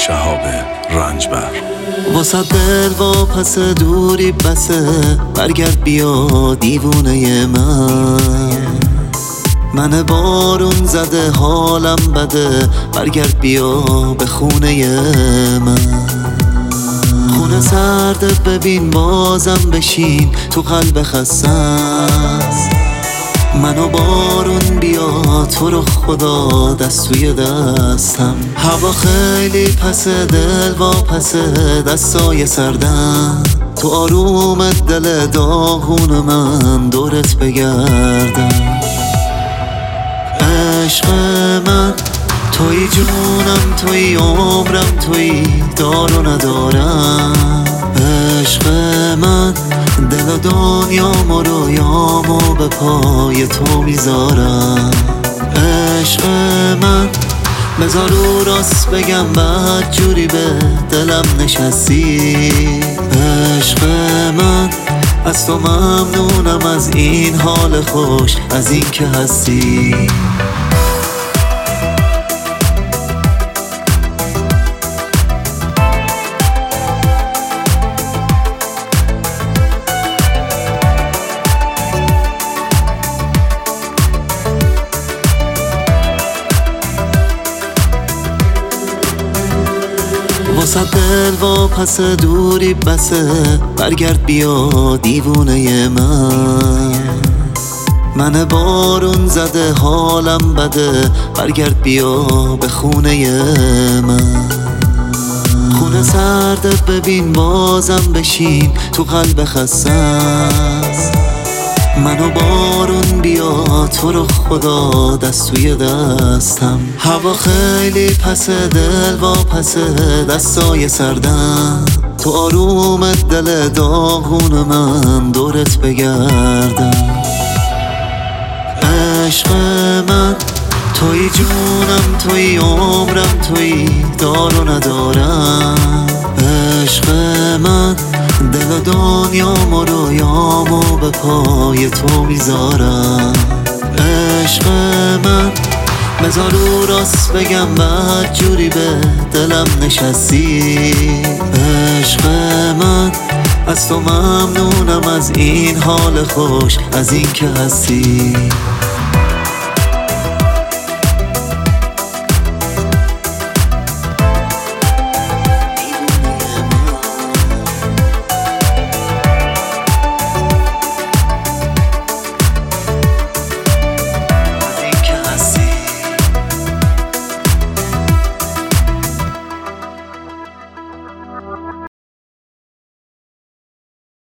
شهاب رنجبر. واسه دل و پس دوری بسه، برگرد بیا دیوونه من بارون زده حالم بده، برگرد بیا به خونه من. خونه سرده ببین بازم بشین تو قلب خستم. منو بارون بیا تو رو خدا دست توی دستم. هوا خیلی پسه دل و پسه دستای سردم، تو آروم دل داغون من دورت بگردم. عشق من توی جونم توی عمرم توی دار و ندارم. عشق من دل و دنیام و رویامو به پای تو میذارم. عشق من بذار رو راست بگم بد جوری به دلم نشستی. عشق من از تو ممنونم، از این حال خوش، از این که هستی. واسه دل و پس دوری بسه، برگرد بیا دیوونه من بارون زده حالم بده، برگرد بیا به خونه من. خونه سرده ببین بازم بشین تو قلب خستم. منو بارون بیا تو رو خدا دست توی دستم. هوا خیلی پسه دل و پسه دستای سردم، تو آروم دل داغون من دورت بگردم. عشق من توی جونم توی عمرم توی دار و ندارم. عشق من دل و دنیام و رویامو به پای تو میذارم. عشق من بذار رو راست بگم بد جوری به دلم نشستی. عشق من از تو ممنونم، از این حال خوش، از این که هستی.